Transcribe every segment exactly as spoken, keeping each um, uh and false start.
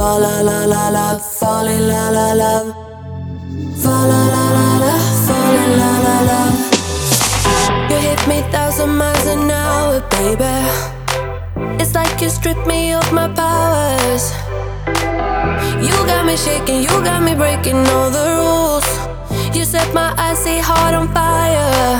fall la la la la, fall in la la love, fall la la la la, fall in la la love. You hit me thousand miles an hour, baby. It's like you stripped me of my powers. You got me shaking, you got me breaking all the rules. You set my icy heart on fire.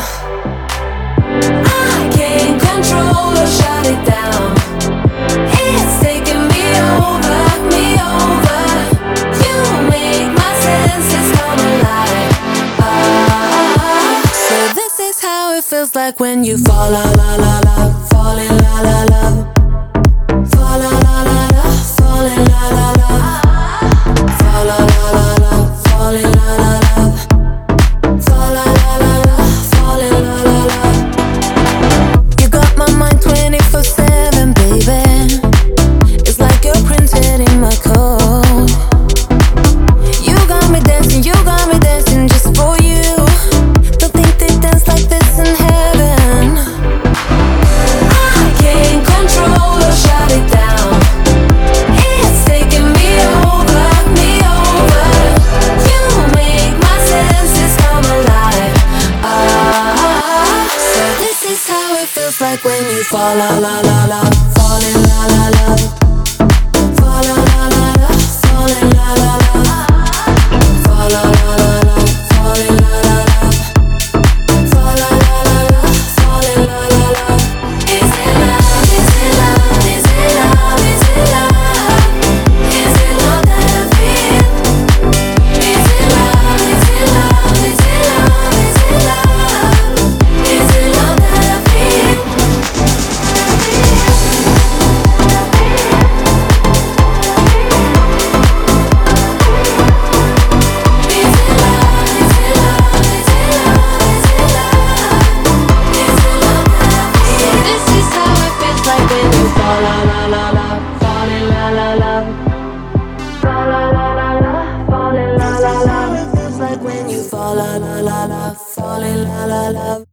I can't control or shut it down. It's taking me over, me over. You make my senses come alive. Ah, so this is how it feels like when you fall la la la la, fall in la la love, fall la la la la, fall in la la love, fall la la la la, fall in la la love, fall la la la la, fall in la la love. You got my mind twenty-four seven, baby. It's like you're printed in my code. You got me dancing, you got me dancing just for you. Don't think they dance like this in heaven. I can't control or shut it down. It's taking me over, me over. You make my senses come alive. Ah, so this is how it feels like when you fall la la la la, fall in la la love, fall la la la la, fall in la la love, fall la la la la, fall in la la love, fall la la la la, fall in la la love. Is it love? Is it love? Is it love? Is it love? Is it love that I feel? Is it love? Is it love? Is it love? Is it love? Is it love that I feel? This is how it feels like when you fall la la la la, fall in la la love, fall la la la la, fall in la la love. It feels like when you fall la la la la, fall in la la love.